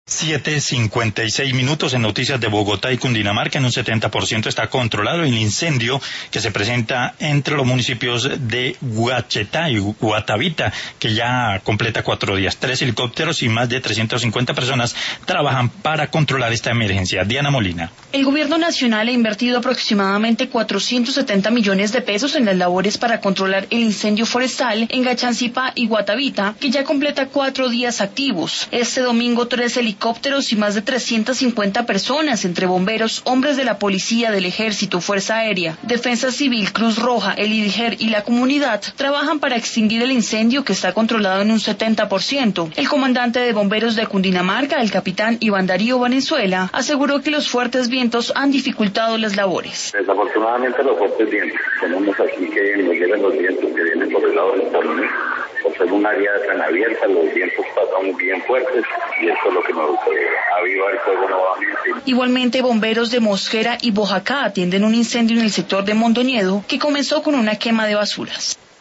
7:56 en noticias de Bogotá y Cundinamarca. En un 70% está controlado el incendio que se presenta entre los municipios de Guachetá y Guatavita, que ya completa 4 días. 3 helicópteros y más de 350 personas trabajan para controlar esta emergencia. Diana Molina. El gobierno nacional ha invertido aproximadamente 470 millones de pesos en las labores para controlar el incendio forestal en Gachancipá y Guatavita, que ya completa 4 días activos. Este domingo 3 helicópteros y más de 350 personas, entre bomberos, hombres de la policía, del ejército, fuerza aérea, defensa civil, Cruz Roja, el IDIGER y la comunidad, trabajan para extinguir el incendio que está controlado en un 70%. El comandante de bomberos de Cundinamarca, el capitán Iván Darío Valenzuela, aseguró que los fuertes vientos han dificultado las labores. Desafortunadamente los fuertes vientos, tenemos aquí que nos llegan los vientos que vienen por el lado del Tolima. Por ser un área tan abierta, los vientos pasan bien fuertes y esto es lo que nos aviva el fuego nuevamente. Igualmente, bomberos de Mosquera y Bojacá atienden un incendio en el sector de Mondoñedo que comenzó con una quema de basuras.